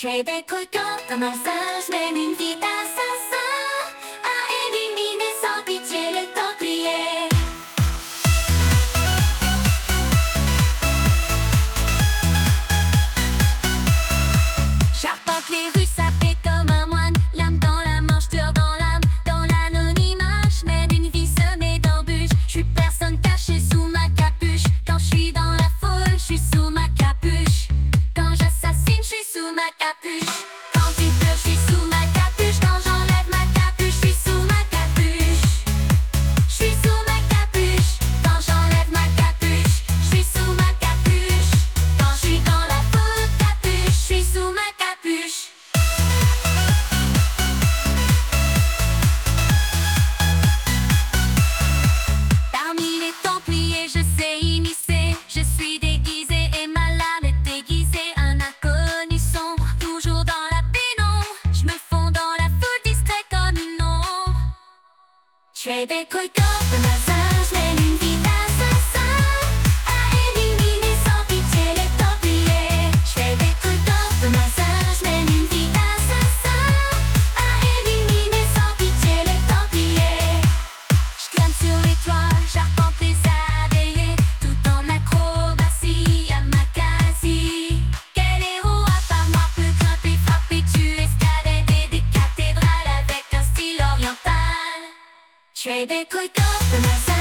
fais des croquants comme un singe, mène une vie d'assassin, à éliminer sans pitié le templier. J'arpente les rues sapées comme un moine, l'âme dans la manche, cœur dans l'âme, dans l'anonymat. Je mène une vie semée d'embûches, je suis personne cachée sous ma capuche. Quand je suis dans la foule, je suis sous ma capuche. Quand j'assassine, je suis sous ma capuche. Quand il pleut, je suis sous ma capuche. Quand j'enlève ma capuche, je suis sous ma capuche. Je suis sous ma capuche. Quand j'enlève ma capuche, je suis sous ma capuche. Quand je suis dans la foule, capuche, je suis sous ma capuche. Parmi les templiers, je sais immiscer. Je suis déguisée et ma lame est déguisée. Un inconnu sombre, toujours dans la pénombre. Je me fonds dans la foule, distrait comme une ombre. Je fais des croquants de ma singe, mène une vie d'assassin, à éliminer sans pitié les templiers. Je fais des croquants de ma singe, mène une vie d'assassin, à éliminer sans pitié les templiers. Je grimpe sur les toits, j'arpente les abeilles, tout en acrobatie à ma quasi. Quel héros à part moi peut grimper, frapper, tuer, escalader des cathédrales avec un style oriental. Je fais des croquants de ma singe.